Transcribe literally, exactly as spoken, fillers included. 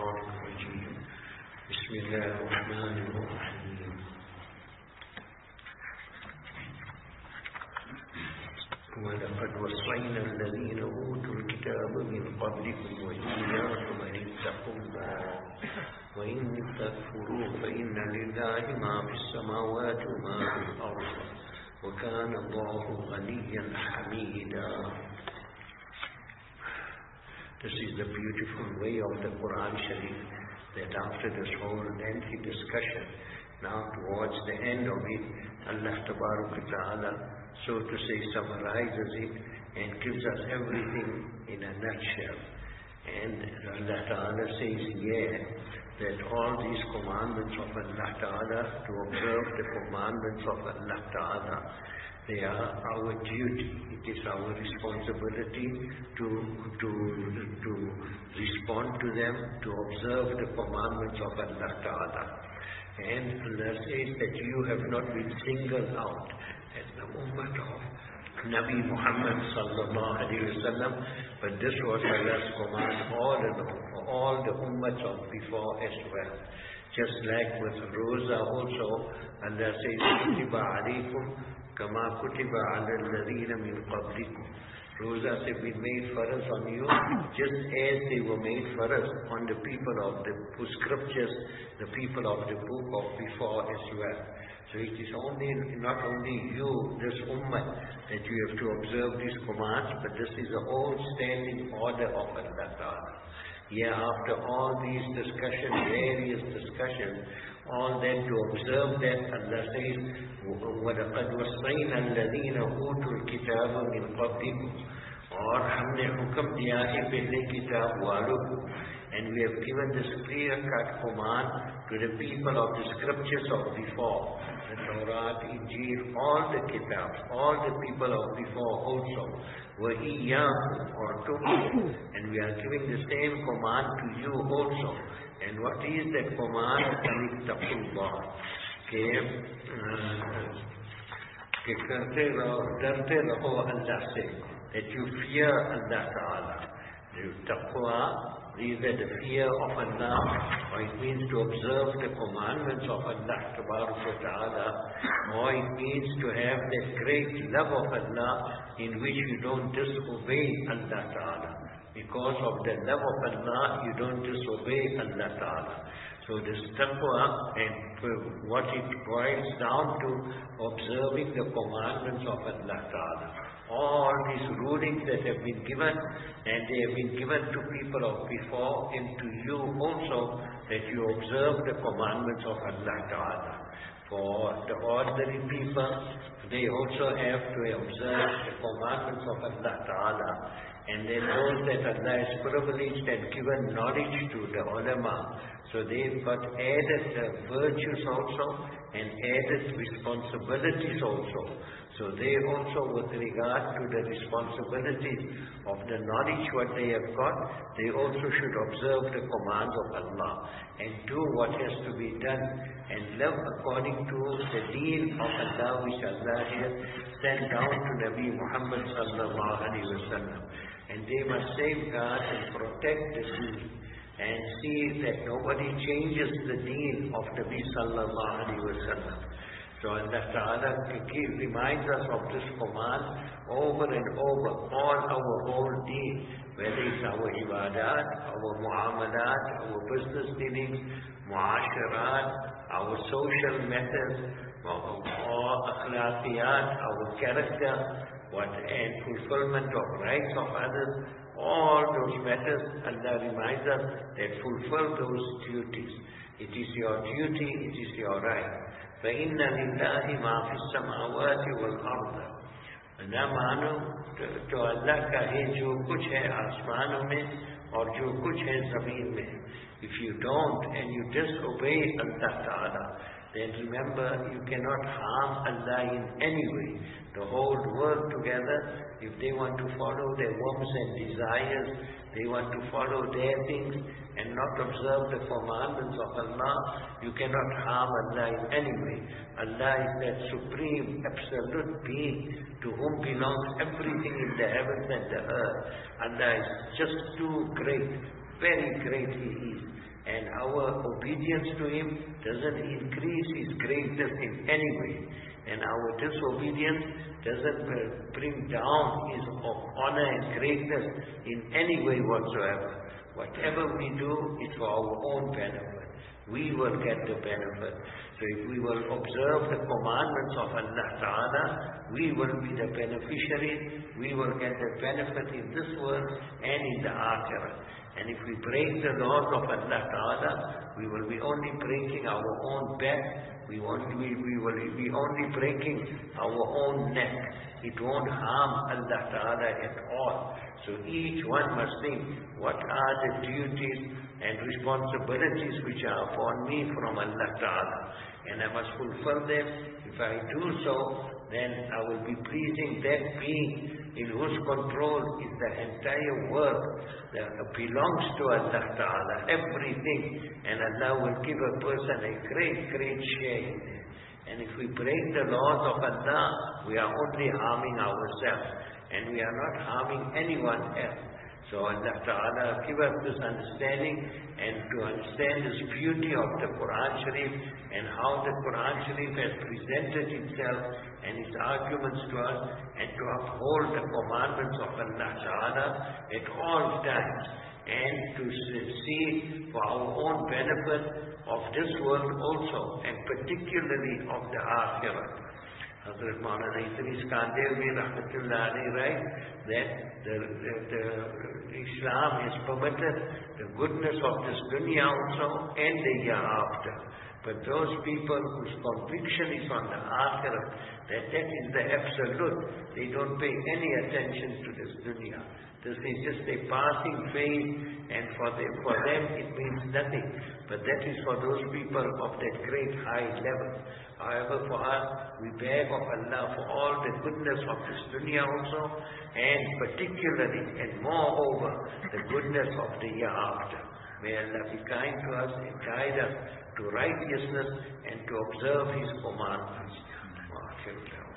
الشيطان الرجيم بسم الله الرحمن الرحيم ولقد وصينا الذين أوتوا الكتاب من قبلكم وإياكم أن اتقوا الله وإن تكفروا فإن لله ما في السماوات وما في الأرض وكان الله غنيا حميدا. This is the beautiful way of the Quran Sharif, that after this whole lengthy discussion, now towards the end of it, Allah Ta'ala, so to say, summarizes it and gives us everything in a nutshell. And Allah Ta'ala says here that all these commandments of Allah Ta'ala, to observe the commandments of Allah Ta'ala, they are our duty. It is our responsibility to, to, to respond to them, to observe the commandments of Allah Ta'ala. And Allah says that you have not been singled out as the ummah of Nabi Muhammad sallallahu alayhi wa sallam, but this was Allah's command all and all, for all the ummahs of before as well. Just like with Rosa also, Allah says, Kutiba alaykum kama kutiba ala alladhina min qablikum. Rosas have been made faraz on you, just as they were made faraz on the people of the scriptures, the people of the book of before as well. So it is only, not only you, this ummah, that you have to observe these commands, but this is a whole standing order of Allah Ta'ala. Yeah, after all these discussions, various discussions, all that to observe that, Allah says, وَلَقَدْ وَصَّيْنَا الَّذِينَ أُوتُوا الْكِتَابَ مِنْ قَبْلِكُمْ, और हमने हुक्म दिया है पहले किताब वालों को, and we have given this clear-cut command to the people of the scriptures of before, the Torah, Injil, all the kitabs, all the people of before also, وَإِيَّاكُمْ, or to you, and we are giving the same command to you also. And what is that command? Anittaqullah, ke ke karte raho, darte raho Allah se, that you fear Allah Ta'ala. Taqwa is that the fear of Allah, or it means to observe the commandments of Allah Ta'ala, or it means to have that great love of Allah in which you don't disobey Allah Ta'ala. Because of the love of Allah, you don't disobey Allah Ta'ala. So this taqwa, and what it boils down to, observing the commandments of Allah Ta'ala. All these rulings that have been given, and they have been given to people of before, and to you also, that you observe the commandments of Allah Ta'ala. For the ordinary people, they also have to observe the commandments of Allah Ta'ala. And then those that Allah has privileged and given knowledge to, the ulama, so they've got added uh, virtues also, and added responsibilities also. So they also, with regard to the responsibilities of the knowledge what they have got, they also should observe the commands of Allah, and do what has to be done, and live according to the deen of Allah which Allah has sent down to Nabi Muhammad sallallahu alaihi wasallam. And they must safeguard and protect the deen, and see that nobody changes the deen of Nabi sallallahu alaihi wasallam. So Allah Ta'ala reminds us of this command over and over, all our whole deen, whether it's our ibadat, our muamalat, our business dealings, muasharat, our social methods, or akhlaqiyat, our character, what, and fulfillment of rights of others, all those matters, Allah reminds us that fulfill those duties. It is your duty, it is your right. فَإِنَّ لِلَّهِ مَا فِي السَّمَاوَاتِ وَالْأَرْضِ. न मानो तो अल्लाह का है जो कुछ है आसमानों में और जो कुछ है जमीन में. If you don't and you disobey Allah Ta'ala, then remember you cannot harm Allah in any way. The whole world together, if they want to follow their whims and desires, they want to follow their things and not observe the commandments of Allah, you cannot harm Allah in any way. Allah is that supreme, absolute being to whom belongs everything in the heavens and the earth. Allah is just too great, very great He is. and our obedience to Him doesn't increase His greatness in any way, and our disobedience doesn't bring down His honor and greatness in any way whatsoever. Whatever we do is for our own benefit. We will get the benefit. So if we will observe the commandments of Allah Ta'ala, we will be the beneficiary. We will get the benefit in this world and in the Akhirah. And if we break the laws of Allah Ta'ala, we will be only breaking our own back. We, won't, we, we will be only breaking our own neck. It won't harm Allah Ta'ala at all. So each one must think, what are the duties and responsibilities which are upon me from Allah Ta'ala? And I must fulfill them. If I do so, then I will be pleasing that being in whose control is the entire world that belongs to Allah Ta'ala, everything. And Allah will give a person a great, great share in it. And if we break the laws of Allah, we are only harming ourselves, and we are not harming anyone else. So Allah Ta'ala give us this understanding, and to understand this beauty of the Quran Sharif, and how the Quran Sharif has presented itself and its arguments to us, and to uphold the commandments of Allah Ta'ala at all times, and to see for our own benefit of this world also, and particularly of the Akhirah. Hazrat Maulana Idris Kandevli Rahmatullah alayhi writes that the, the, the Islam has permitted the goodness of this dunya also and the hereafter. But those people whose conviction is on the Akhirah, that that is the absolute, they don't pay any attention to this dunya. This is just a passing phase, and for them, for them it means nothing. But that is for those people of that great high level. However, for us, we beg of Allah for all the goodness of this dunya also, and particularly and moreover, the goodness of the hereafter. May Allah be kind to us and guide us to righteousness and to observe His commandments.